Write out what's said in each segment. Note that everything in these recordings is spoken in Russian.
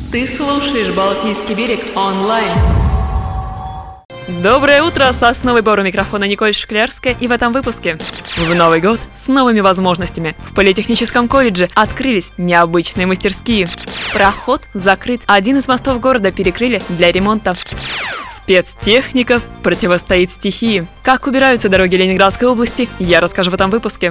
Ты слушаешь «Балтийский берег» онлайн. Доброе утро! С основой бора микрофона Николь Шклярская, и в этом выпуске. В Новый год с новыми возможностями. В политехническом колледже открылись необычные мастерские. Проход закрыт. Один из мостов города перекрыли для ремонта. Спецтехника противостоит стихии. Как убираются дороги Ленинградской области, я расскажу в этом выпуске.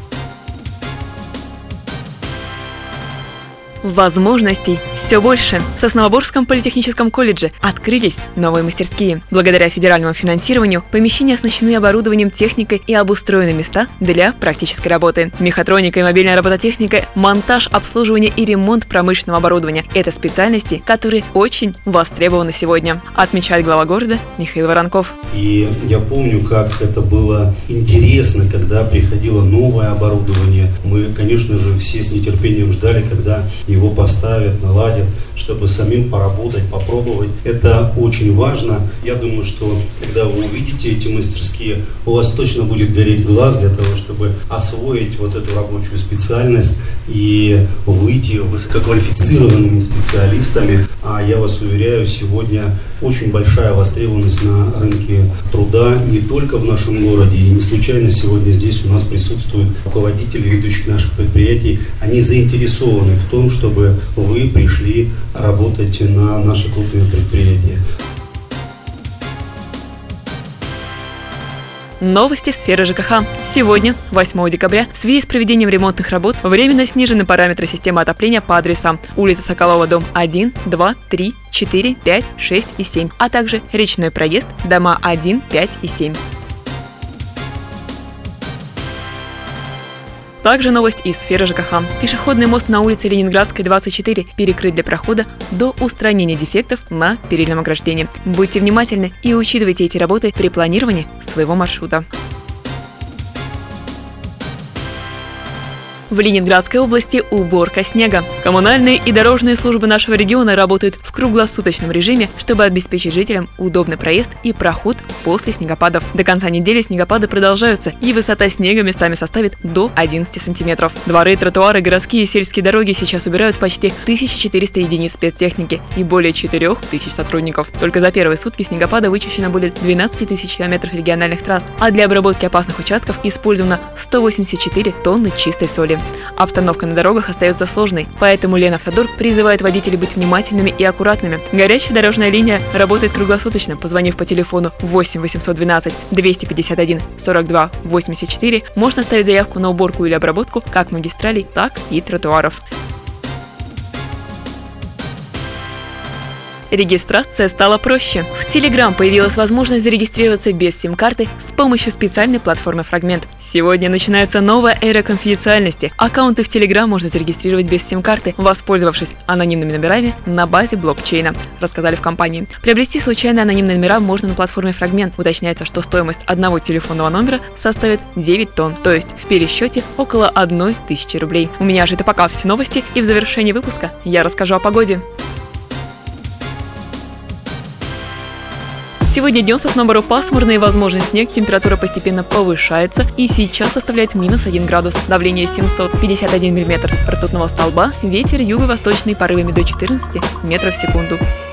Возможностей все больше. В Сосновоборском политехническом колледже открылись новые мастерские. Благодаря федеральному финансированию помещения оснащены оборудованием, техникой и обустроены места для практической работы. Мехатроника и мобильная робототехника, монтаж, обслуживание и ремонт промышленного оборудования – это специальности, которые очень востребованы сегодня, отмечает глава города Михаил Воронков. И я помню, как это было интересно, когда приходило новое оборудование. Мы, конечно же, все с нетерпением ждали, когда его поставят, наладят, чтобы самим поработать, попробовать. Это очень важно. Я думаю, что когда вы увидите эти мастерские, у вас точно будет гореть глаз для того, чтобы освоить вот эту рабочую специальность и выйти высококвалифицированными специалистами. А я вас уверяю, сегодня очень большая востребованность на рынке труда не только в нашем городе. И не случайно сегодня здесь у нас присутствуют руководители ведущих наших предприятий. Они заинтересованы в том, чтобы вы пришли работать на наши крупные предприятия. Новости сферы ЖКХ. Сегодня, 8 декабря, в связи с проведением ремонтных работ, временно снижены параметры системы отопления по адресам: улица Соколова, дом 1, 2, 3, 4, 5, 6 и 7, а также Речной проезд, дома 1, 5 и 7. Также новость из сферы ЖКХ. Пешеходный мост на улице Ленинградской, 24 перекрыт для прохода до устранения дефектов на перильном ограждении. Будьте внимательны и учитывайте эти работы при планировании своего маршрута. В Ленинградской области уборка снега. Коммунальные и дорожные службы нашего региона работают в круглосуточном режиме, чтобы обеспечить жителям удобный проезд и проход после снегопадов. До конца недели снегопады продолжаются, и высота снега местами составит до 11 сантиметров. Дворы, тротуары, городские и сельские дороги сейчас убирают почти 1400 единиц спецтехники и более 4000 сотрудников. Только за первые сутки снегопада вычищено более 12 тысяч километров региональных трасс, а для обработки опасных участков использовано 184 тонны чистой соли. Обстановка на дорогах остается сложной, поэтому Ленавтодор призывает водителей быть внимательными и аккуратными. Горячая дорожная линия работает круглосуточно. Позвонив по телефону 8 812 251 42 84, можно оставить заявку на уборку или обработку как магистралей, так и тротуаров. Регистрация стала проще. В Telegram появилась возможность зарегистрироваться без сим-карты с помощью специальной платформы «Фрагмент». Сегодня начинается новая эра конфиденциальности. Аккаунты в Telegram можно зарегистрировать без сим-карты, воспользовавшись анонимными номерами на базе блокчейна, рассказали в компании. Приобрести случайные анонимные номера можно на платформе «Фрагмент». Уточняется, что стоимость одного телефонного номера составит 9 тонн, то есть в пересчете около 1000 рублей. У меня же это пока все новости, и в завершении выпуска я расскажу о погоде. Сегодня днем в Соснобору пасмурно и возможен снег, температура постепенно повышается и сейчас составляет -1 градус, давление 751 мм ртутного столба, ветер юго-восточный порывами до 14 метров в секунду.